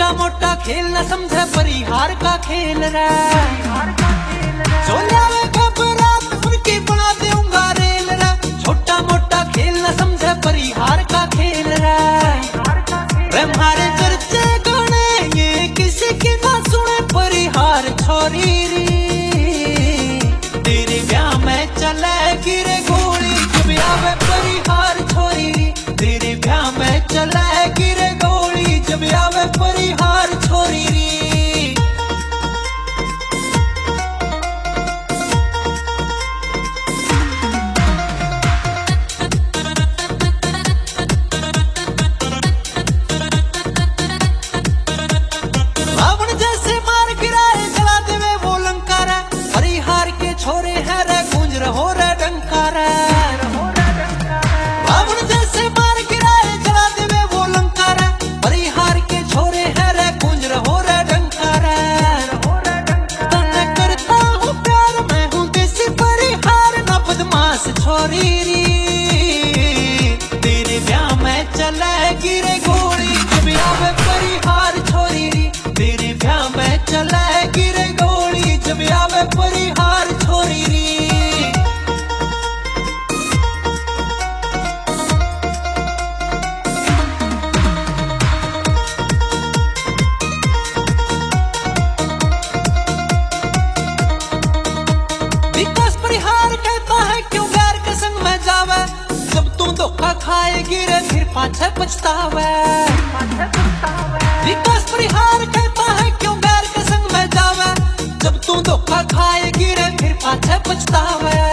छोटा मोटा खेल न समझे परिहार का खेल रे। सोनिया वे घबराहट उनकी बना दूंगा रेल रे। छोटा मोटा खेल न समझे परिहार का खेल रे। हमारे चर्चे गाने ये किसी की ना सुने परिहार छोरी री। तेरे ब्याह में चलेगी रे गोली जब आवे परिहार छोरी री। तेरे ब्याह में चलेगी रे गोली जब आवे परिहार छोरी री। रावण जैसे मार गिराए जला देवे वो लंका रे। परिहार के छोरे है रे गूंज रहो रे डंका रे। रावण जैसे मार गिराए जला देवे वो लंका रे। परिहार के छोरे है रे गूंज रहो रे डंका रे। तन्ने करता हूँ प्यार मैं हूँ देसी परिहार ना बदमाश छोरी री। तेरे ब्याह में चलेगी रे गोली जब आवे परिहार छोरी री। तेरे ब्याह में चलेगी रे गोली जब आवे परिहार छोरी री। विकास परिहार कहता है क्यों गैर के संग में जावे। जब तू धोखा खाएगी रे फिर पाछे पछतावे। विकास परिहार कहता है क्यों गैर के संग में जावे। जब तू धोखा खाएगी रे फिर पाछे पछतावे।